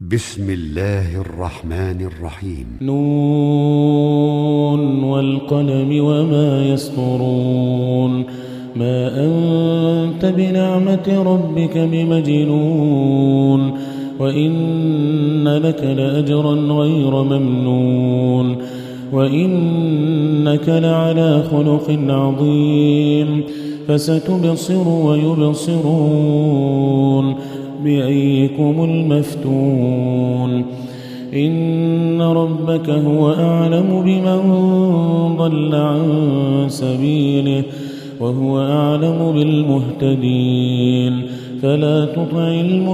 بسم الله الرحمن الرحيم. نون والقلم وما يسطرون. ما أنت بنعمة ربك بمجنون، وإن لك لأجرا غير ممنون، وإنك لعلى خلق عظيم. فستبصر ويبصرون بأيكم المفتون. إن ربك هو أعلم بمن ضل عن سبيله وهو أعلم بالمهتدين. فلا تطع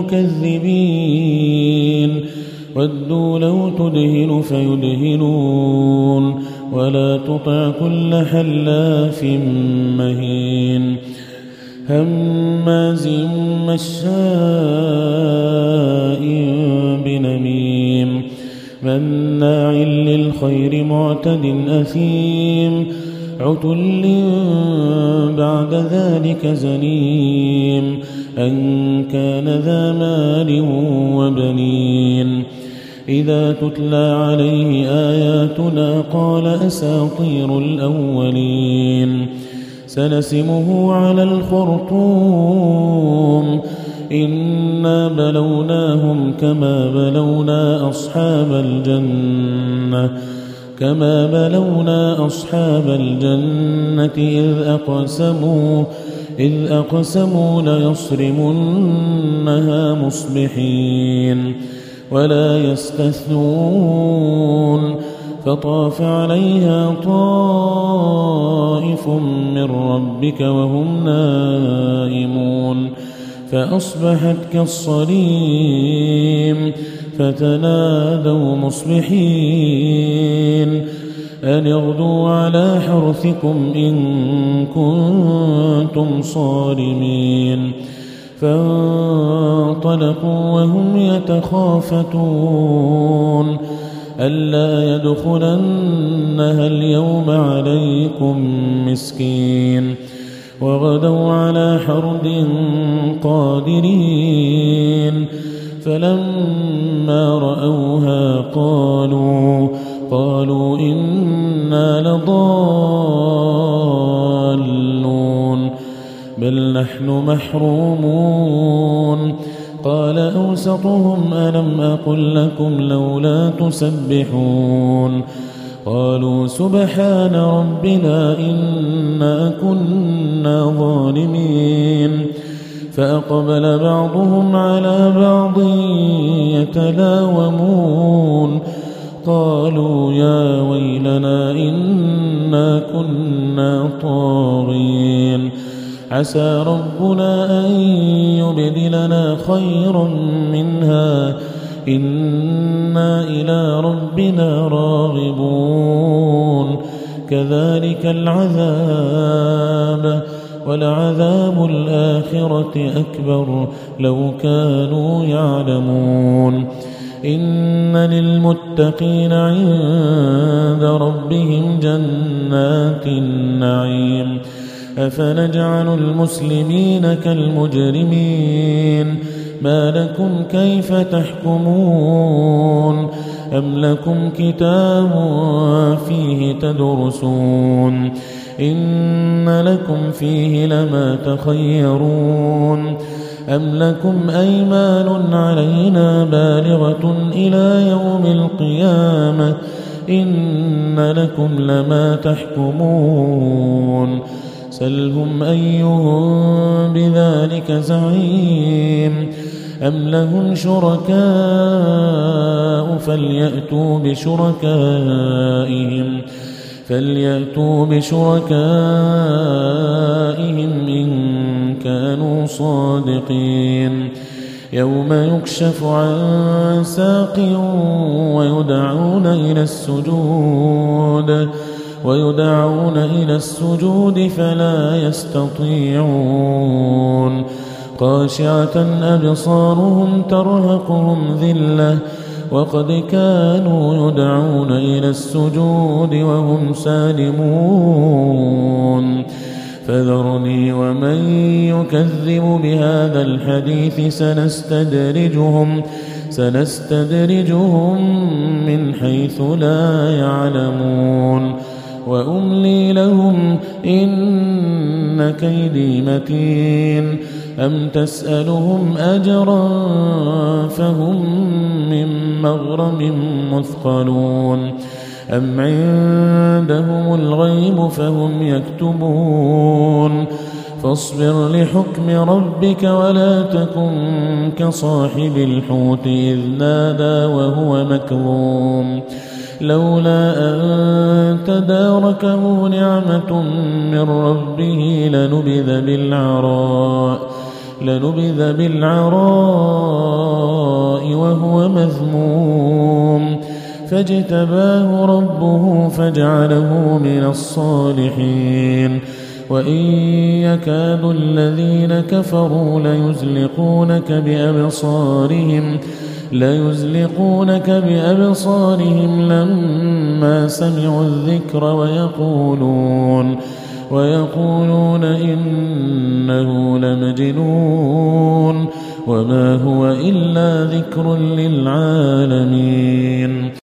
المكذبين، ودوا لو تدهن فيدهنون، ولا تطع كل حلاف مهين هماز مشاء بنميم مناع للخير معتد أثيم عتل بعد ذلك زنيم أن كان ذا مال وبنين. إذا تتلى عليه آياتنا قال أساطير الأولين. سنسمه على الخرطوم إنا بلوناهم كما بلونا أصحاب الجنة إذ أقسموا ليصرمنها مصبحين ولا يستثنون. فطاف عليها طائف من ربك وهم نائمون فأصبحت كالصريم. فتنادوا مصبحين أن اغدوا على حرثكم إن كنتم صارمين. فانطلقوا وهم يتخافتون ألا يدخلنها اليوم عليكم مسكين. وغدوا على حرد قادرين. فلما رأوها قالوا إنا لضالون بل نحن محرومون. قال أوسطهم ألم أقل لكم لولا تسبحون. قالوا سبحان ربنا إنا كنا ظالمين. فأقبل بعضهم على بعض يتلاومون قالوا يا ويلنا إنا كنا طاغين. عسى ربنا أن يبدلنا خيرا منها إنا إلى ربنا راغبون. كذلك العذاب ولعذاب الآخرة أكبر لو كانوا يعلمون. إن للمتقين عند ربهم جنات النعيم. أفنجعل المسلمين كالمجرمين ما لكم كيف تحكمون أم لكم كتاب فيه تدرسون إن لكم فيه لما تخيرون أم لكم أيمان علينا بالغة إلى يوم القيامة إن لكم لما تحكمون. سلهم أيهم بذلك زعيم أم لهم شركاء فليأتوا بشركائهم إن كانوا صادقين. يوم يكشف عن ساق ويدعون إلى السجود فلا يستطيعون. خاشعة أبصارهم ترهقهم ذلة وقد كانوا يدعون إلى السجود وهم سالمون. فذرني ومن يكذب بهذا الحديث سنستدرجهم من حيث لا يعلمون وأملي لهم إن كيدي متين أم تسألهم أجرا فهم من مغرم مثقلون أم عندهم الغيب فهم يكتبون فاصبر لحكم ربك ولا تكن كصاحب الحوت إذ نادى وهو مكظوم لولا أن تداركه نعمة من ربه لنبذ بالعراء وهو مذموم فاجتباه ربه فجعله من الصالحين وإن يكاد الذين كفروا ليزلقونك بأبصارهم لما سمعوا الذكر ويقولون إنه لمجنون وما هو إلا ذكر للعالمين